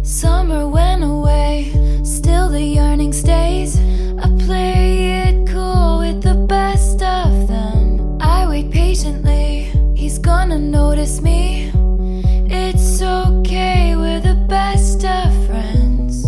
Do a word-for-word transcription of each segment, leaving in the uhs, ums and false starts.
Summer went away, still the yearning stays. I play it cool with the best of them. I wait patiently, he's gonna notice me. It's okay, we're the best of friends.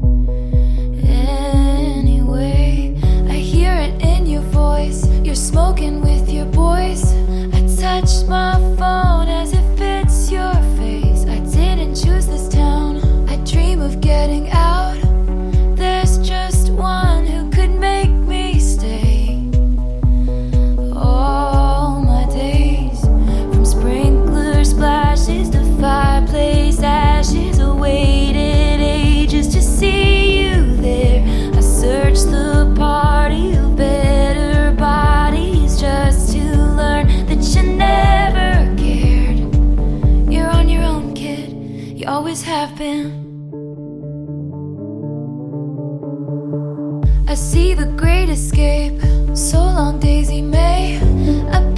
Anyway, I hear it in your voice, you're smoking with your boys. I touch my phone as if it's your face. I didn't choose this town, I dream of getting out. There's just one who could make me stay. All my days, from sprinkler splashes to fireplace ashes, I waited ages to see you there. I searched the party of better bodies just to learn that you never cared. You're on your own, kid, you always have been. I see the great escape, so long Daisy May. I